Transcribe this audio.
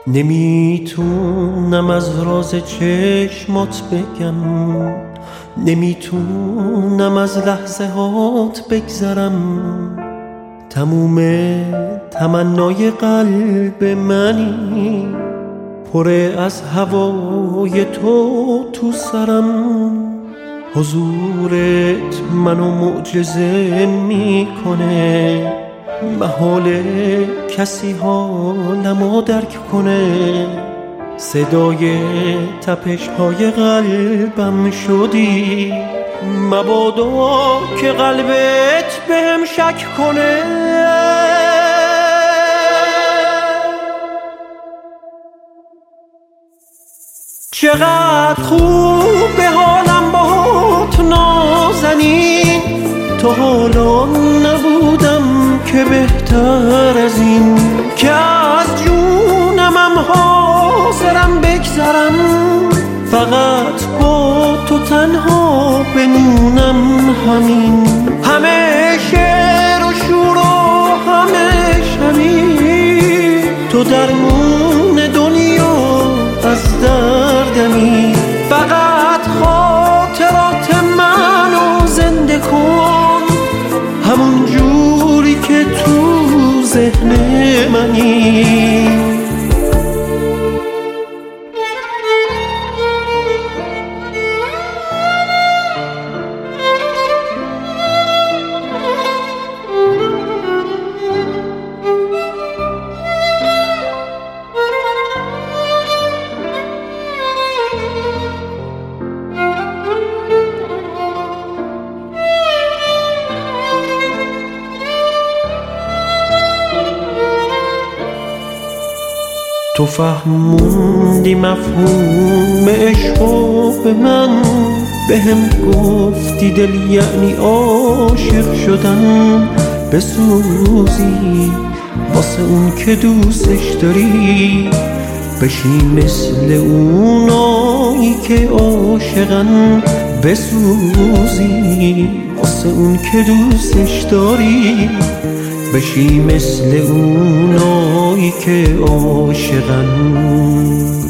نمیتونم از راز چشمات بگم، نمیتونم از لحظه هات بگذرم. تموم تمنای قلب منی، پره از هوای تو سرم. حضورت منو معجزه میکنه، محاله کسی حالمو درک کنه. صدای تپش های قلبم شدی، مبادا که قلبت بهم شک کنه. چقدر خوب به حالم باهات نازنین، تا حالا نبودم که بهتر از این، که از جونمم حاضرم بگذرم. فقط با تو تنها بمونم، همین. همه شعر و شور و همه شبی، تو درمون دنیا از دردمی. فقط خاطرات منو زنده کن، همون جوری که تو ذهن منی. تو فهموندی مفهوم عشقو به من، بهم گفتی دل یعنی عاشق شدن. بسوزی واسه اون که دوستش داری، بشی مثل اونایی که عاشقن. بسوزی واسه اون که دوستش داری، بشی مثل اونایی که عاشقن.